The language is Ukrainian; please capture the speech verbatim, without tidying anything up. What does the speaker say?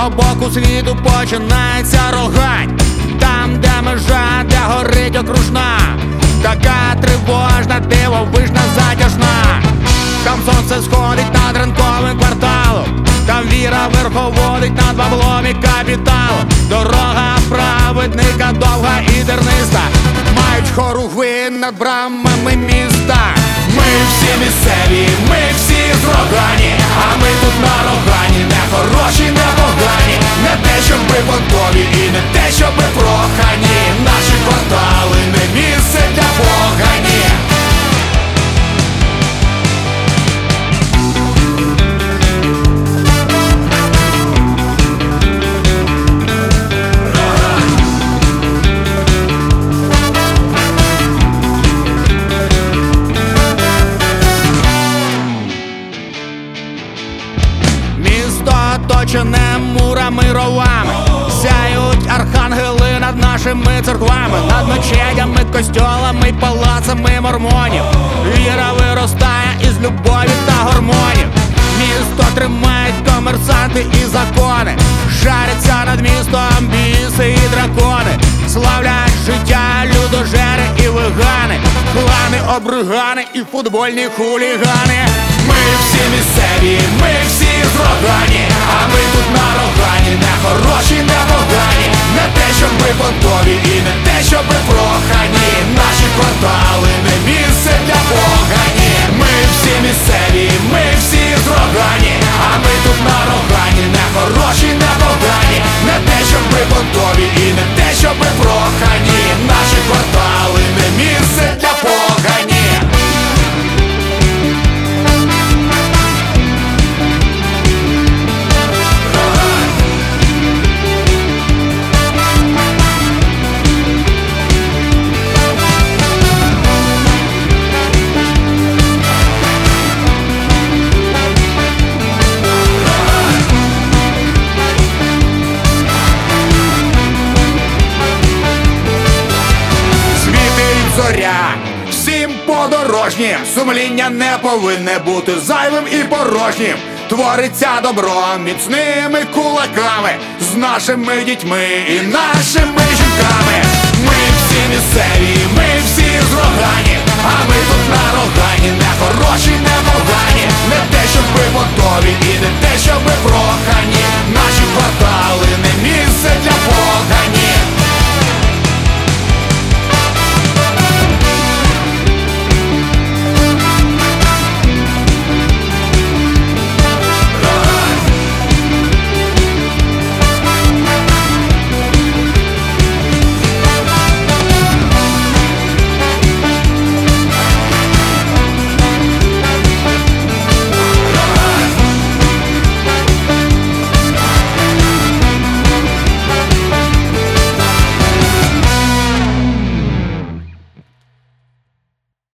того боку світу починається Рогань. Там, де межа, де горить окружна, така тривожна, дивовижна, затяжна. Там сонце сходить над ранковим кварталом, там віра верховодить над баблом і капіталом. Дорога праведника довга і терниста, мають хоругви над брамами міста. Ми всі місцеві, ми всі з Рогані, а ми тут на Рогані, не хороші, не погані, не те, щоб ми понтові і не те, щоб ми прохані. Наші квартали не місце для погані. Оточене мурами ровами, сяють архангели над нашими церквами, над мечетями, костьолами, палацами мормонів. Віра виростає із любові та гормонів. Місто тримають комерсанти і закони, шаряться над містом біси і дракони. Славлять життя людожери і вегани, клани, обригани і футбольні хулігани. Ми всі місцеві, ми всі з Рогані, а ми тут на Рогані, не хороші, не погані, не те, щоб ми понтові і не те, щоб ми прохані. Наші квартали не місце для погані. Ми всі місцеві, ми всі з Рогані, а ми тут на Рогані, не хороші, не погані, не те, щоб ми понтові і не те, щоб ми прохані. Наші квартали не місце для погані. Всім подорожнім, сумління не повинне бути зайвим і порожнім. Твориться добро міцними кулаками, з нашими дітьми і нашими жінками. Ми всі місцеві, ми всі з Рогані, а ми тут на Рогані, не хороші, не погані, не те, щоб ми готові і не те, щоб ми прохані.